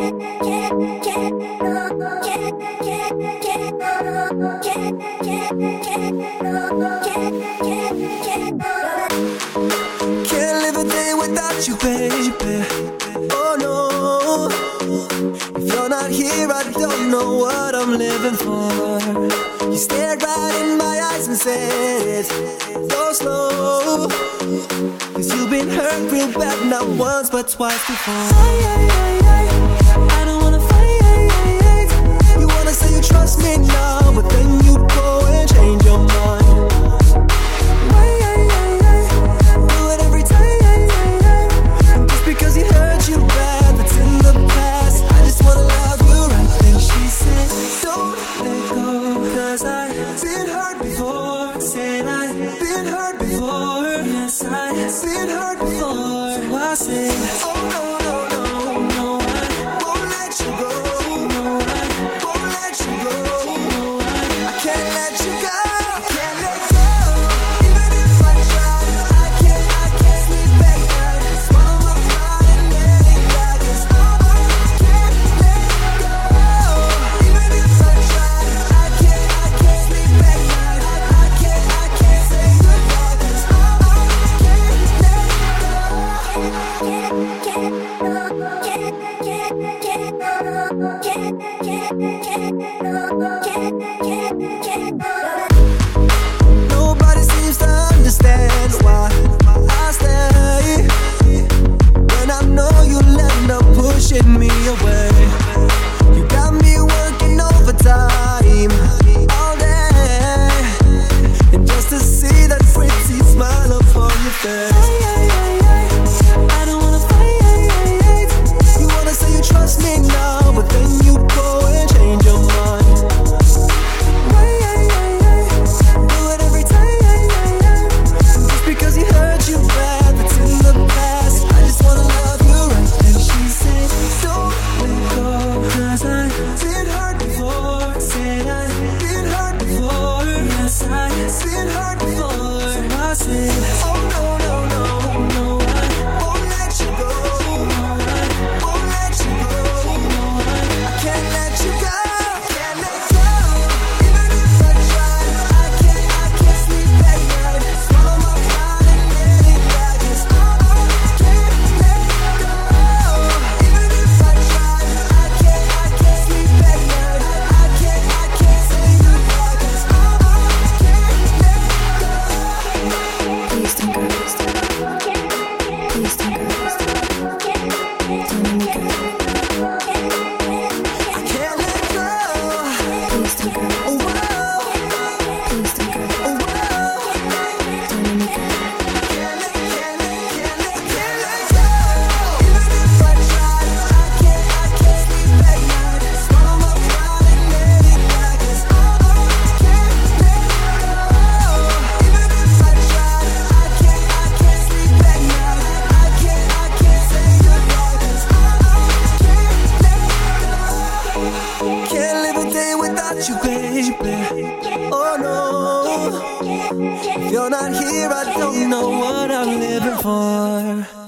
live a day without you, baby. Oh no, if you're not here, I don't know what I'm living for. You stared right in my eyes and said, go slow, 'cause you've been hurt real bad, not once but twice before. I don't wanna fight. You wanna say you trust me now, but then you go and change your mind. Do it every time, just because you hurt you bad, that's in the past. I just wanna love you right. Then she said, don't let go, 'cause I've been hurt before. Said I've been hurt before. Yes, I've been hurt before. So I said, oh no, no, no, no, I won't let you go. No, I won't let you go. No, I can't let you go. Can't let go. Even if I try, I can't sleep at night. Swallow my pride and let it die. 'Cause I can't let go. Even if I try, I can't sleep at night. I can't say goodbye. 'Cause I nobody seems to understand why I stay when I know you'll end up pushing me away. You got me working overtime all day, and just to see that pretty smile upon your face. I don't wanna fight. You wanna say you trust me now, but then you go and change your mind. Do it every time, just because you hurt you bad, that's in the past. I just wanna love you right. And she said, don't let go, 'cause I've been hurt before. Said I've been hurt before. Yes, I've been hurt before. So I said, oh no, no, no, no, I won't let you go. No, I won't let you go. No, I can't let you go. Can't let go. Even if I try, I can't sleep at night. Swallow my pride and let it die. 'Cause I can't let go. Even if I try, I can't sleep at night. I can't say goodbye. 'Cause I can't let go. Please don't go. Please don't go. Don't let me go. I can't let go. Please don't go. Oh, whoa. Please don't go. Oh, whoa. Don't let me go. Can't let go. Even if I try, I can't sleep at night. Swallow my pride and let it die. 'Cause I can't let go. Even if I try, I can't sleep at night. I can't say goodbye. 'Cause I can't live a day without you, baby. Oh no, if you're not here, I don't know what I'm living for.